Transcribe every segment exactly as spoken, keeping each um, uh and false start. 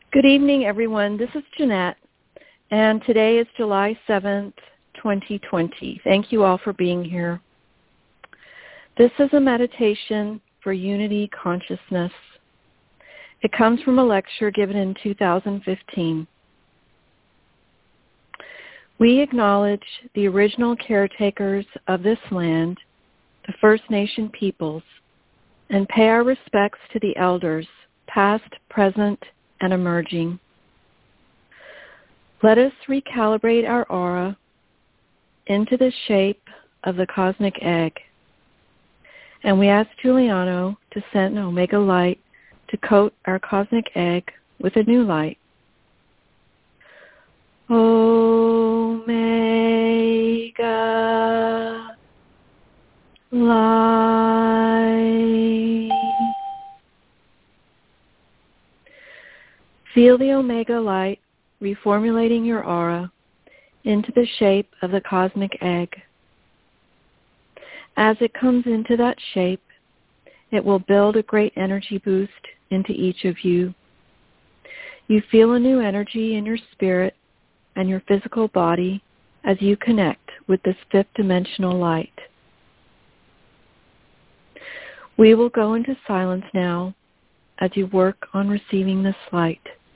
Good evening, everyone. This is Jeanette, and today is July seventh, twenty twenty. Thank you all for being here. This is a meditation for unity consciousness. It comes from a lecture given in two thousand fifteen. We acknowledge the original caretakers of this land, the First Nation peoples, and pay our respects to the elders, past, present, and emerging. Let us recalibrate our aura into the shape of the cosmic egg. And we ask Giuliano to send Omega Light to coat our cosmic egg with a new light. Omega Light. Feel the Omega Light reformulating your aura into the shape of the cosmic egg. As it comes into that shape, it will build a great energy boost into each of you. You feel a new energy in your spirit and your physical body as you connect with this fifth dimensional light. We will go into silence now as you work on receiving this light.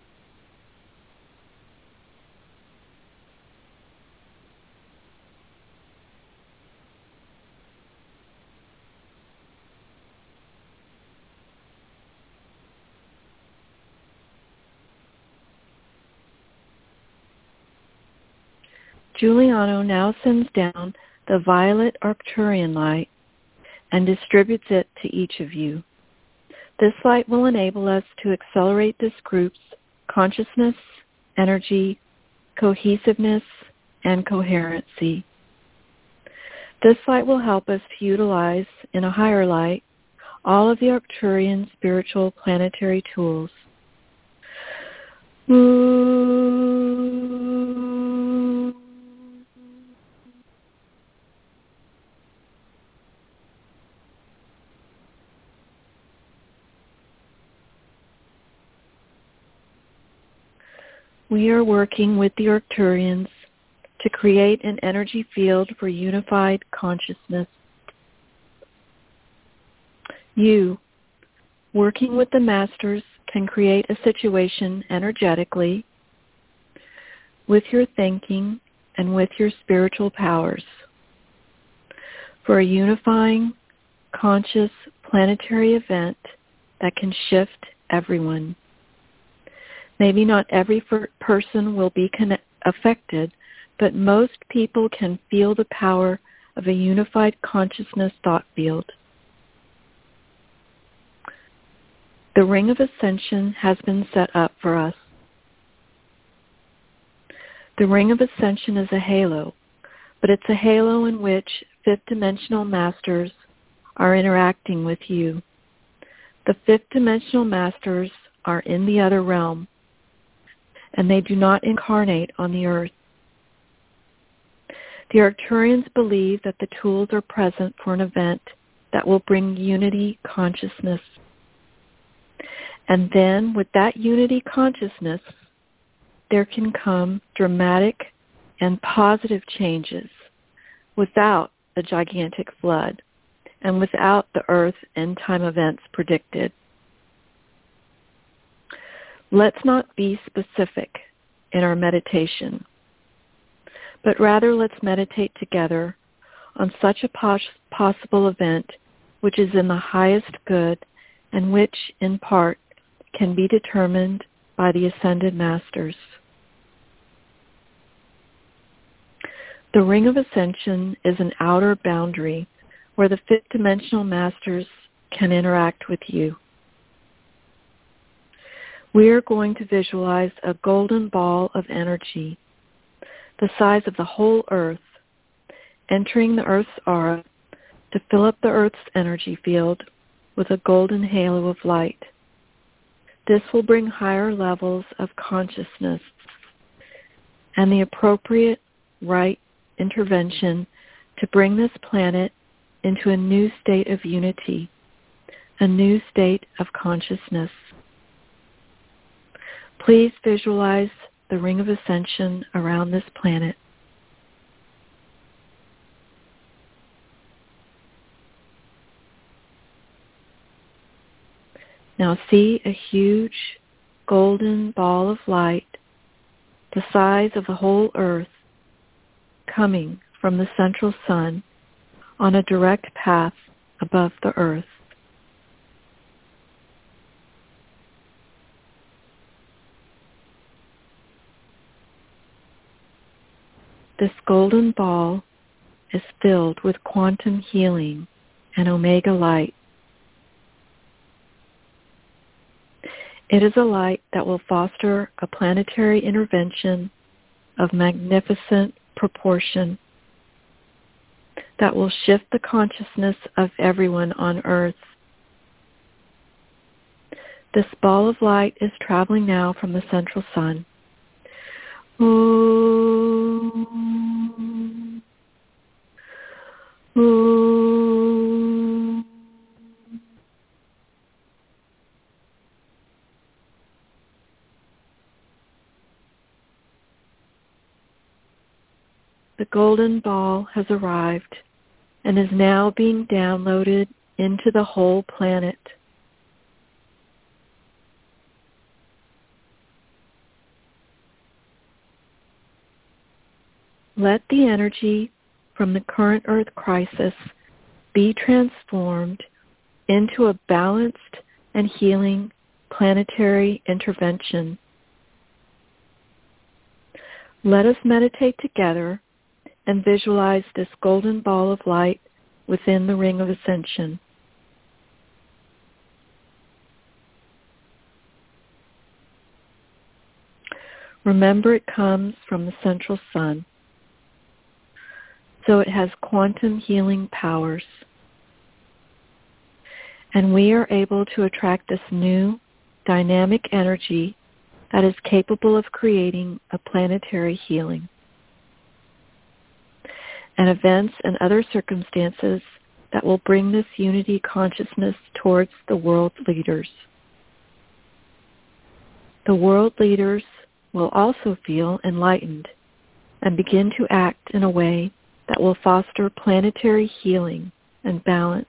Giuliano now sends down the violet Arcturian light and distributes it to each of you. This light will enable us to accelerate this group's consciousness, energy, cohesiveness, and coherency. This light will help us to utilize, in a higher light, all of the Arcturian spiritual planetary tools. Ooh. We are working with the Arcturians to create an energy field for unified consciousness. You, working with the masters, can create a situation energetically with your thinking and with your spiritual powers for a unifying, conscious, planetary event that can shift everyone. Maybe not every person will be connect- affected, but most people can feel the power of a unified consciousness thought field. The Ring of Ascension has been set up for us. The Ring of Ascension is a halo, but it's a halo in which fifth dimensional masters are interacting with you. The fifth dimensional masters are in the other realm, and they do not incarnate on the earth. The Arcturians believe that the tools are present for an event that will bring unity consciousness. And then, with that unity consciousness, there can come dramatic and positive changes without a gigantic flood and without the earth and time events predicted. Let's not be specific in our meditation, but rather let's meditate together on such a pos- possible event which is in the highest good and which, in part, can be determined by the Ascended Masters. The Ring of Ascension is an outer boundary where the fifth dimensional masters can interact with you. We are going to visualize a golden ball of energy, the size of the whole earth, entering the earth's aura to fill up the earth's energy field with a golden halo of light. This will bring higher levels of consciousness and the appropriate right intervention to bring this planet into a new state of unity, a new state of consciousness. Please visualize the ring of ascension around this planet. Now see a huge golden ball of light, the size of the whole earth, coming from the central sun on a direct path above the earth. This golden ball is filled with quantum healing and omega light. It is a light that will foster a planetary intervention of magnificent proportion that will shift the consciousness of everyone on Earth. This ball of light is traveling now from the central sun. Om. Om. The golden ball has arrived and is now being downloaded into the whole planet. Let the energy from the current Earth crisis be transformed into a balanced and healing planetary intervention. Let us meditate together and visualize this golden ball of light within the ring of ascension. Remember, it comes from the central sun, so it has quantum healing powers. And we are able to attract this new, dynamic energy that is capable of creating a planetary healing. And events and other circumstances that will bring this unity consciousness towards the world leaders. The world leaders will also feel enlightened and begin to act in a way that will foster planetary healing and balance.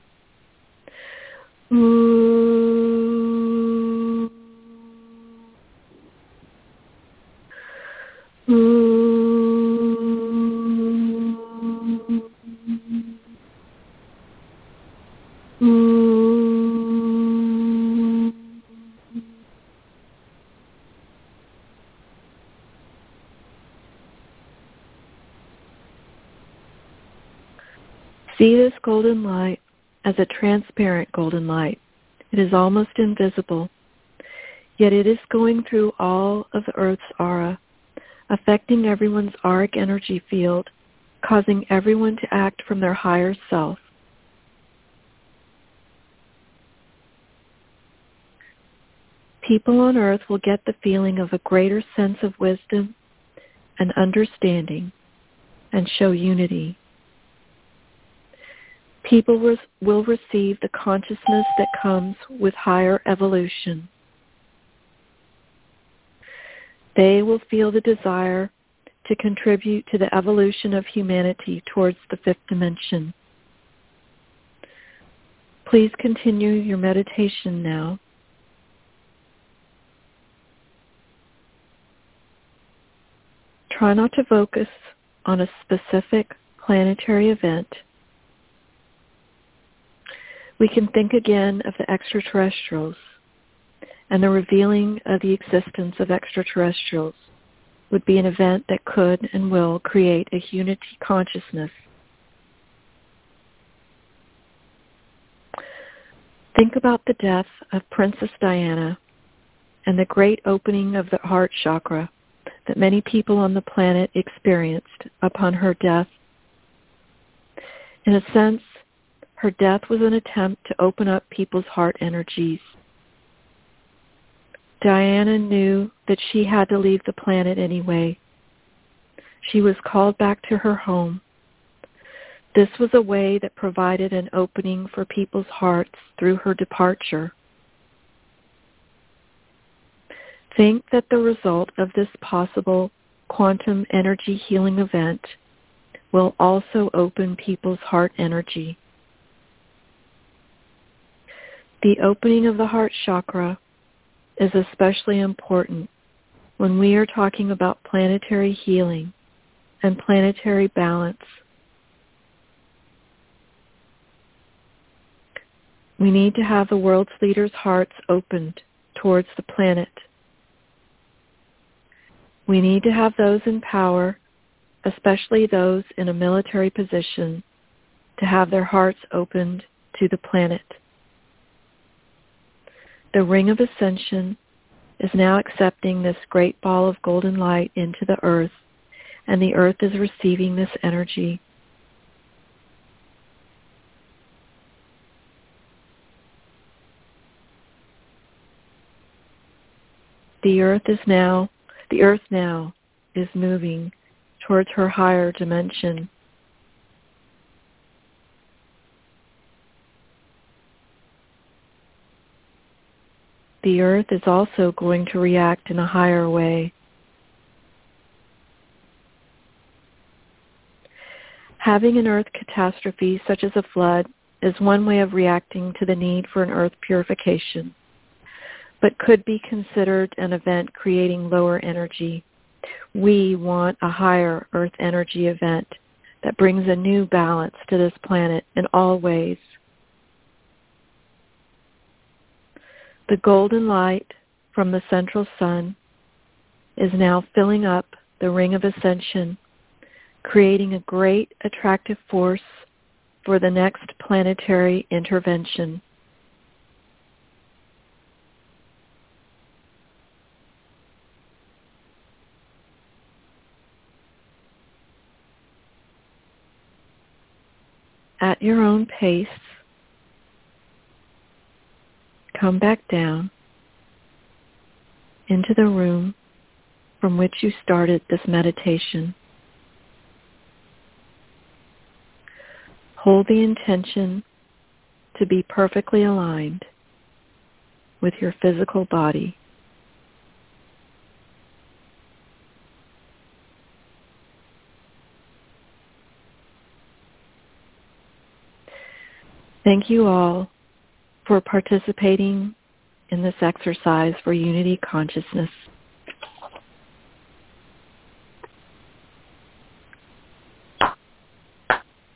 Ooh. Ooh. Ooh. See this golden light as a transparent golden light. It is almost invisible, yet it is going through all of the Earth's aura, affecting everyone's auric energy field, causing everyone to act from their higher self. People on Earth will get the feeling of a greater sense of wisdom and understanding and show unity. People will receive the consciousness that comes with higher evolution. They will feel the desire to contribute to the evolution of humanity towards the fifth dimension. Please continue your meditation now. Try not to focus on a specific planetary event. We can think again of the extraterrestrials, and the revealing of the existence of extraterrestrials would be an event that could and will create a unity consciousness. Think about the death of Princess Diana and the great opening of the heart chakra that many people on the planet experienced upon her death. In a sense, her death was an attempt to open up people's heart energies. Diana knew that she had to leave the planet anyway. She was called back to her home. This was a way that provided an opening for people's hearts through her departure. Think that the result of this possible quantum energy healing event will also open people's heart energy. The opening of the heart chakra is especially important when we are talking about planetary healing and planetary balance. We need to have the world's leaders' hearts opened towards the planet. We need to have those in power, especially those in a military position, to have their hearts opened to the planet. The Ring of Ascension is now accepting this great ball of golden light into the earth, and the earth is receiving this energy. The earth is now, the earth now is moving towards her higher dimension. The earth is also going to react in a higher way. Having an earth catastrophe such as a flood is one way of reacting to the need for an earth purification, but could be considered an event creating lower energy. We want a higher earth energy event that brings a new balance to this planet in all ways. The golden light from the central sun is now filling up the Ring of Ascension, creating a great attractive force for the next planetary intervention. At your own pace, come back down into the room from which you started this meditation. Hold the intention to be perfectly aligned with your physical body. Thank you all for participating in this exercise for unity consciousness.